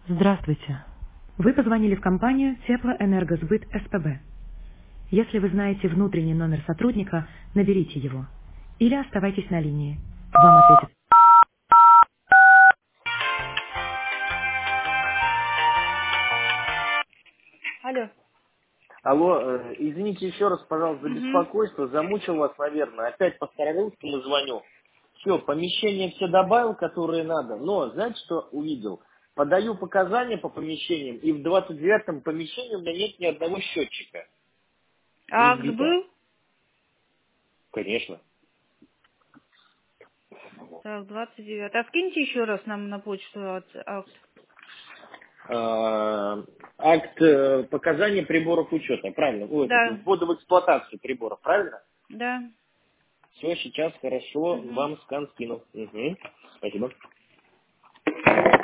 Здравствуйте. Вы позвонили в компанию Теплоэнергосбыт СПБ. Если вы знаете внутренний номер сотрудника, наберите его. Или оставайтесь на линии. Вам ответят. Алло. Алло, извините еще раз, пожалуйста, за Угу. беспокойство. Замучил вас, наверное. Опять по старорусскому звоню. Все, помещение все добавил, которые надо. Но, знаете, что увидел? Подаю показания по помещениям, и в 29-м помещении у меня нет ни одного счетчика. А Не акт сбито? был? Конечно. Так, 29. А скиньте еще раз нам на почту акт. Акт показания приборов учета, правильно? Ой, Да, ввода в эксплуатацию приборов, правильно? да. Все, сейчас хорошо, Угу. вам скан скину. Угу. Спасибо.